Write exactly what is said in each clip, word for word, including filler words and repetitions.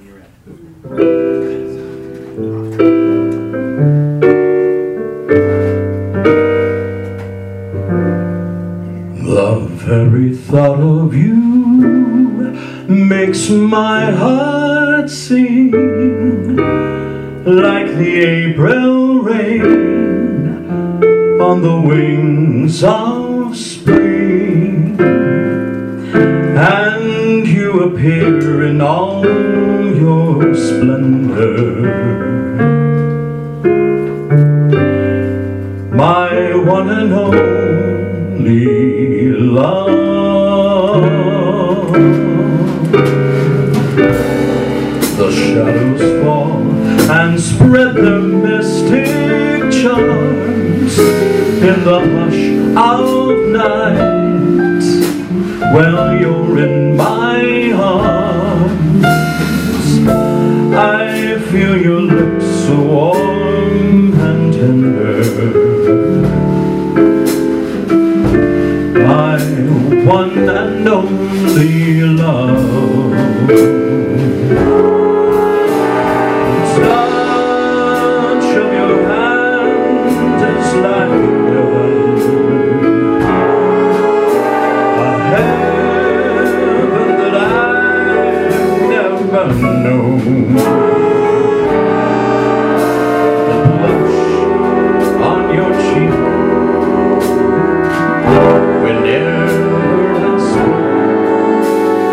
The very thought of you makes my heart sing like the April rain on the wings of spring, and you appear in all your splendor, my one and only love. The shadows fall and spread their mystic charms in the hush of night, while you're in my arms. I feel your lips so warm and tender, my one and only love. Touch of your hand is like heaven, a heaven that I've never known. The blush on your cheek whenever I speak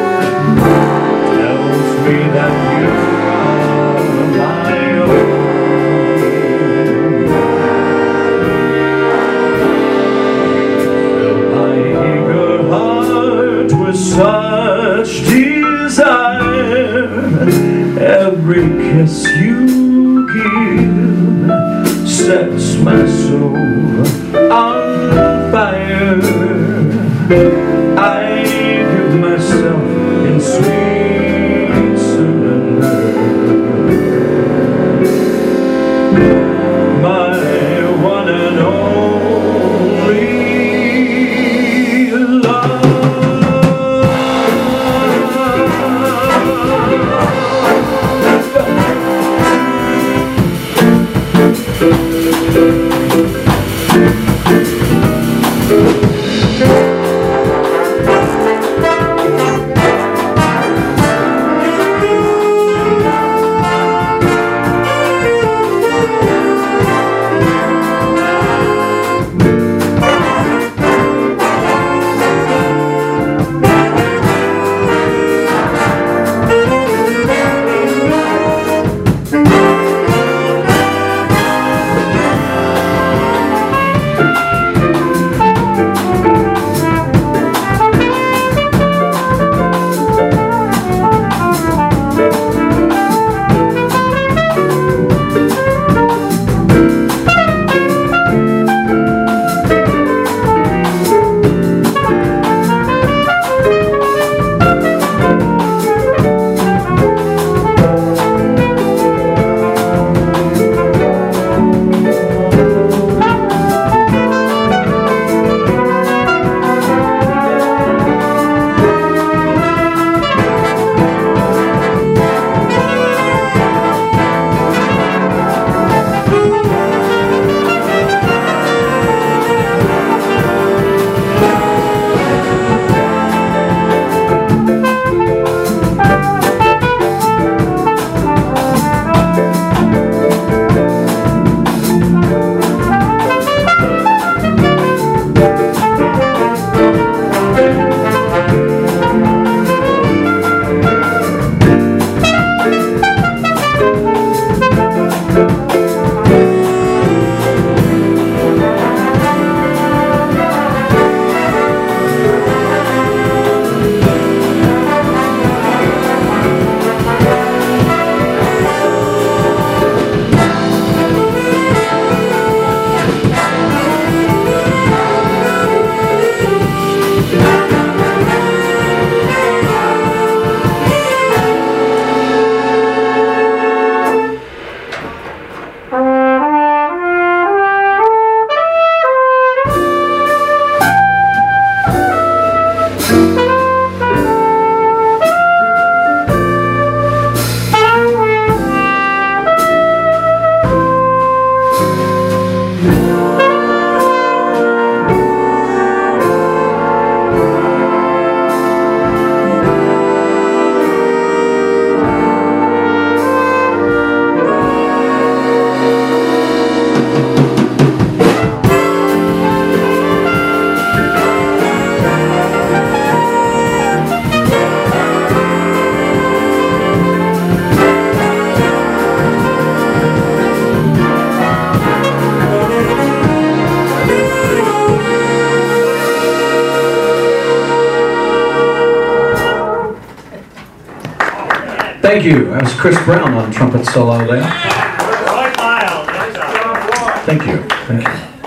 tells me that you are my own. Fill my eager heart with such desire. Every kiss you give sets my soul on fire. I give myself in sweet surrender, my one and only love. Thank you. That was Chris Brown on trumpet solo there. Roy Miles. Thank you. Thank you.